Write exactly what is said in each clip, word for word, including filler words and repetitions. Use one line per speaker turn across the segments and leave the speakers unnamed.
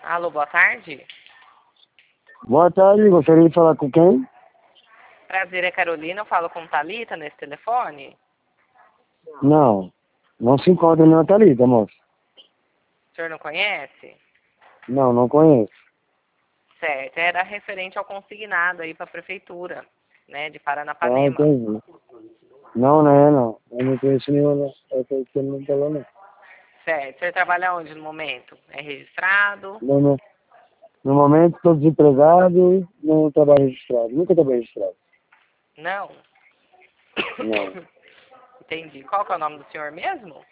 Alô, boa tarde.
Boa tarde, gostaria de falar com quem?
Prazer, é Carolina. Eu falo com Thalita nesse telefone.
Não, não se encontra na Thalita, moço.
O senhor não conhece?
Não, não conheço.
Certo, era referente ao consignado aí para a prefeitura, né, de
Ah,
Paranapanema.
entendi. Não, não é não. Eu não conheço nenhuma, não. Eu conheço que não falou, não.
Certo, o senhor trabalha onde no momento? É registrado?
No, no, no momento estou desempregado e não trabalho registrado. Nunca trabalhei registrado.
Não?
Não.
Entendi. Qual que é o nome do senhor mesmo?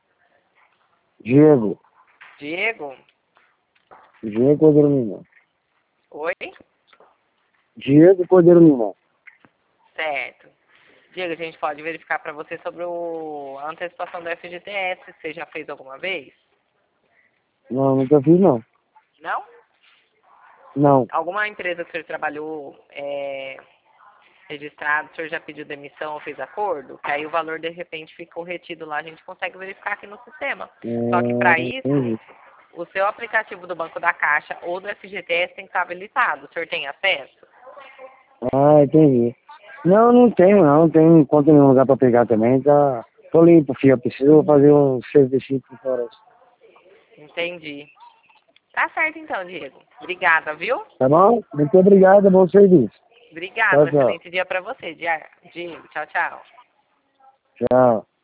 Diego.
Diego?
Diego Cordeiro Lima.
Oi?
Diego Cordeiro Lima.
Certo. Diego, a gente pode verificar para você sobre o... a antecipação do F G T S, você já fez alguma vez?
Não, nunca fiz, não.
Não?
Não.
Alguma empresa que o senhor trabalhou é, registrado, o senhor já pediu demissão ou fez acordo? Que aí o valor de repente ficou retido lá, a gente consegue verificar aqui no sistema. Só que para
Ah,
isso,
entendi.
o seu aplicativo do Banco da Caixa ou do F G T S tem que estar habilitado. O senhor tem acesso?
Ah, entendi. Não, não tenho, não. Tenho conta em nenhum lugar pra pegar também. Tá. Tô limpo, filho. Eu preciso fazer um serviço por fora.
Entendi. Tá certo então, Diego. Obrigada, viu?
Tá bom? Muito obrigado, bom serviço.
Obrigada, um
Tchau, tchau.
excelente dia para você, Dia- Diego. Tchau, tchau.
Tchau.